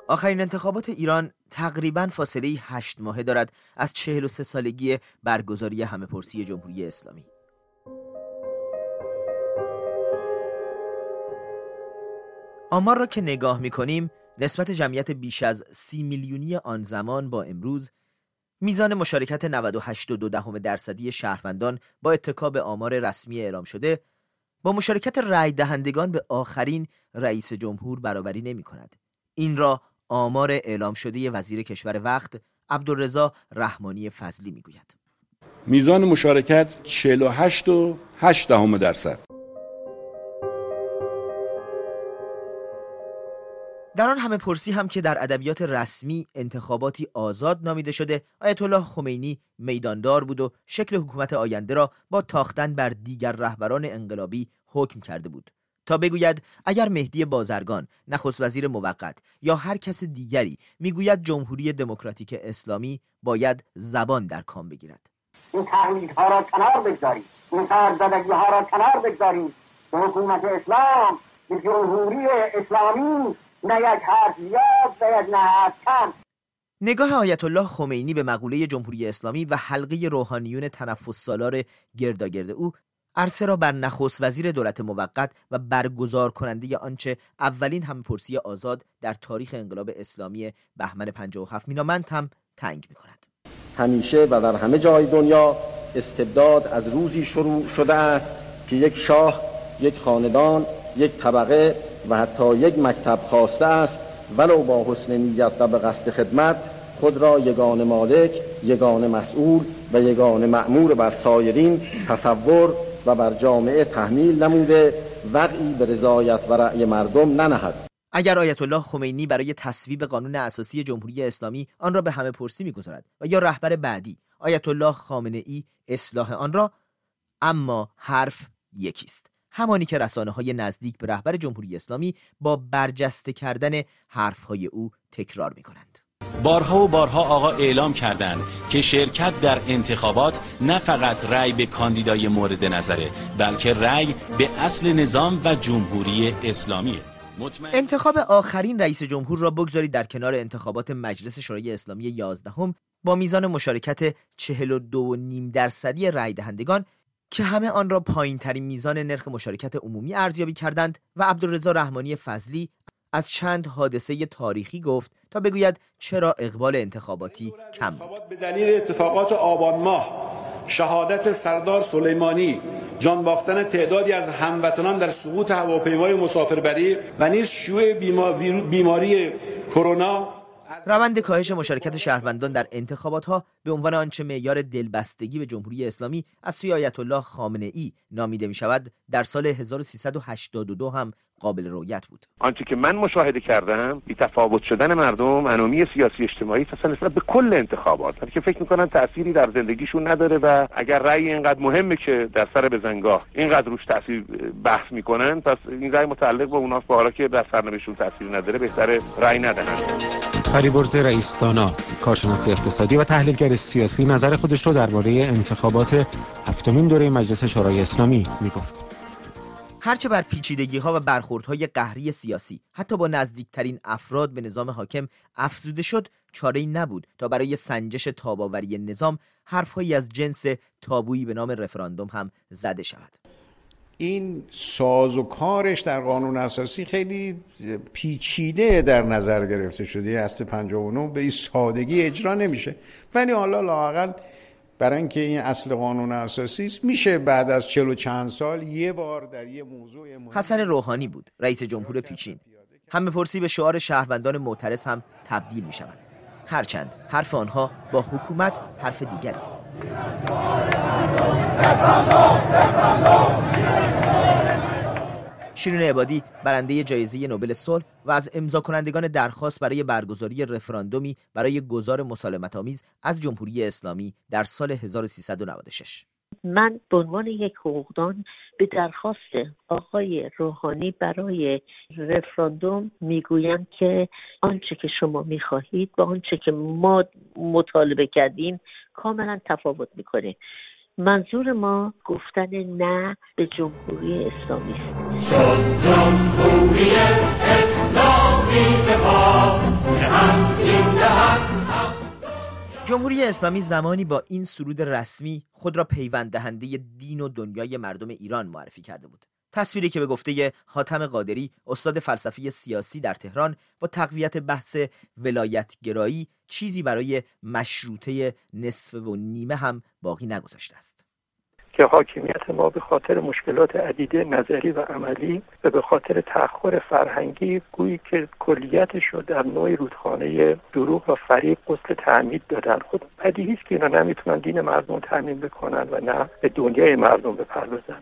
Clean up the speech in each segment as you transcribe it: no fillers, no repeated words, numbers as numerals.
آخرین انتخابات ایران تقریباً فاصله 8 ماهه دارد از 43 سالگی برگزاری همه‌پرسی جمهوری اسلامی. آمار را که نگاه می‌کنیم، نسبت جمعیت بیش از 30 میلیونی آن زمان با امروز، میزان مشارکت 98.2% شهروندان با اتکا به آمار رسمی اعلام شده با مشارکت رای دهندگان به آخرین رئیس جمهور برابری نمی‌کند. این را آمار اعلام شده وزیر کشور وقت عبدالرضا رحمانی فضلی میگوید. میزان مشارکت 48.8%. در آن همه‌پرسی هم که در ادبیات رسمی انتخاباتی آزاد نامیده شده، آیت الله خمینی میداندار بود و شکل حکومت آینده را با تاختن بر دیگر رهبران انقلابی حکم کرده بود تا بگوید اگر مهدی بازرگان، نخست وزیر موقت یا هر کس دیگری میگوید جمهوری دموکراتیک اسلامی، باید زبان در کام بگیرد. این تقلیدها را کنار بگذارید، این قراردادها را کنار بگذارید. حکومت اسلام، جمهوری اسلامی، نه یک حرف زیاد و یک نه حرف کم. نگاه آیت الله خمینی به مقوله جمهوری اسلامی و حلقه روحانیون تنفس سالار گرداگرد او عرصه را بر نخست وزیر دولت موقت و برگزار کننده آنچه اولین همه‌پرسی آزاد در تاریخ انقلاب اسلامی بهمن 57 مینامند هم تنگ می‌کند. همیشه و در همه جای دنیا استبداد از روزی شروع شده است که یک شاه، یک خاندان، یک طبقه و حتی یک مکتب خواسته است ولو با حسن نیت و به قصد خدمت خود را یگانه مالک، یگانه مسئول و یگانه مأمور بر سایرین تصور و بر جامعه تحمیل نموده وقعی به رضایت و رأی مردم ننهد. اگر آیت الله خمینی برای تصویب قانون اساسی جمهوری اسلامی آن را به همه‌پرسی می‌گذارد و یا رهبر بعدی آیت الله خامنه‌ای اصلاح آن را، اما حرف یکیست، همانی که رسانه‌های نزدیک به رهبر جمهوری اسلامی با برجسته کردن حرف‌های او تکرار می‌کنند. بارها و بارها آقا اعلام کردند که شرکت در انتخابات نه فقط رأی به کاندیدای مورد نظره، بلکه رأی به اصل نظام و جمهوری اسلامی. انتخاب آخرین رئیس جمهور را بگذارید در کنار انتخابات مجلس شورای اسلامی 11 با میزان مشارکت 42.5% رای دهندگان که همه آن را پایین ترین میزان نرخ مشارکت عمومی ارزیابی کردند و عبدالرضا رحمانی فضلی از چند حادثه تاریخی گفت تا بگوید چرا اقبال انتخاباتی کم بود. به دلیل اتفاقات آبان ماه، شهادت سردار سلیمانی، جان باختن تعدادی از هموطنان در سقوط هواپیمای مسافربری و نیز شیوع بیماری کرونا، روند کاهش مشارکت شهروندان در انتخابات‌ها به عنوان آنچه معیار دلبستگی به جمهوری اسلامی از سوی آیت الله خامنه‌ای نامیده می‌شود در سال 1382 هم قابل رؤیت بود. آنچه که من مشاهده کردم، بی‌تفاوت شدن مردم، انومی سیاسی اجتماعی نسبت به کل انتخابات که فکر می‌کنن تأثیری در زندگیشون نداره و اگر رأی اینقدر مهمه که در سر بزنگاه اینقدر روش تأثیر بحث می‌کنن، پس این رأی متعلق به اوناست، حالا که در سرنوشتشون تأثیری نداره بهتره رأی ندن. فریبرز رئیس‌دانا، کارشناس اقتصادی و تحلیلگر سیاسی، نظر خودش رو درباره انتخابات هفتمین دوره مجلس شورای اسلامی میگفت. هرچه بر پیچیدگی‌ها و برخوردهای قهری سیاسی حتی با نزدیکترین افراد به نظام حاکم افزوده شد، چاره‌ای نبود تا برای سنجش تاب‌آوری نظام حرف‌هایی از جنس تابویی به نام رفراندوم هم زده شود. این ساز و کارش در قانون اساسی خیلی پیچیده در نظر گرفته شده. اصل 59 به این سادگی اجرا نمیشه، ولی حالا لااقل برای اینکه این اصل قانون اساسی است میشه بعد از 40 و چند سال یه بار در یه موضوع حسن روحانی بود رئیس جمهور پیچین. همه‌پرسی به شعار شهروندان معترض هم تبدیل می شود، هرچند حرف آنها با حکومت حرف دیگری است. شیرین عبادی برنده جایزه نوبل صلح و از امضا کنندگان درخواست برای برگزاری رفراندومی برای گذار مسالمت‌آمیز از جمهوری اسلامی در سال 1396. من به عنوان یک حقوقدان به درخواست آقای روحانی برای رفراندوم میگویم که آنچه که شما میخواهید با آنچه که ما مطالبه کردیم کاملا تفاوت میکنه. منظور ما گفتن نه به جمهوری اسلامی است. جمهوری اسلامی جمهوری اسلامی زمانی با این سرود رسمی خود را پیوند دهنده دین و دنیای مردم ایران معرفی کرده بود. تصویری که به گفته حاتم قادری، استاد فلسفه سیاسی در تهران، با تقویت بحث ولایتگرایی چیزی برای مشروطه نصف و نیمه هم باقی نگذاشته است. که حاکمیت ما به خاطر مشکلات عدیده نظری و عملی و به خاطر تأخر فرهنگی گویی که کلیتش رو در نوع رودخانه دروغ و فریب غسل تعمید دادن. خود بدیهی است که اینا نمیتونن دین مردم تامین بکنن و نه به دنیای مردم بپردازن.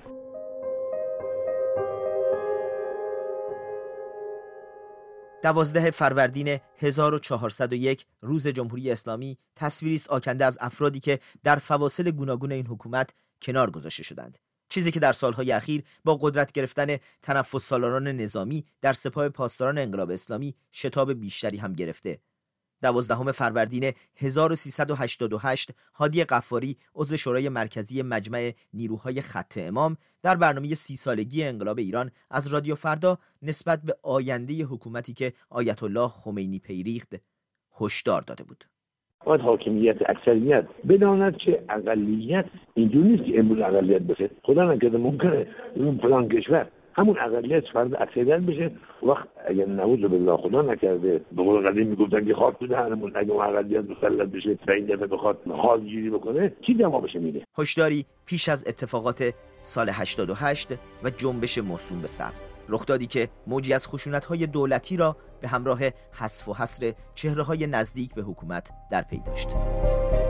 دوازده فروردین 1401 روز جمهوری اسلامی تصویری است آکنده از افرادی که در فواصل گوناگون این حکومت کنار گذاشته شدند. چیزی که در سالهای اخیر با قدرت گرفتن تنفس سالاران نظامی در سپاه پاسداران انقلاب اسلامی شتاب بیشتری هم گرفته. 12 فروردین 1388 هادی غفاری عضو شورای مرکزی مجمع نیروهای خط امام در برنامه 30 سالگی انقلاب ایران از رادیو فردا نسبت به آینده حکومتی که آیت الله خمینی پیریخت هشدار داده بود. باید حاکمیت اکثریت بداند که اقلیت اینجوری نیست که امروز اقلیت بشه. خدا نکرده ممکنه اون فلان کشور همون اقلیت فرد اکثریت بشه. وقت اگر نعوذ بالله خدا نکرده به قول قدیم میگفتن که خاک تو دهنمون اگه اون اقلیت مسلط بشه و این دفعه بخواد حال گیری بکنه چی دما بشه میده. هشداری پیش از اتفاقات سال 88 و جنبش موسوم به سبز، رخدادی که موجی از خشونت‌های دولتی را به همراه حذف و حصر چهره‌های نزدیک به حکومت در پی داشت.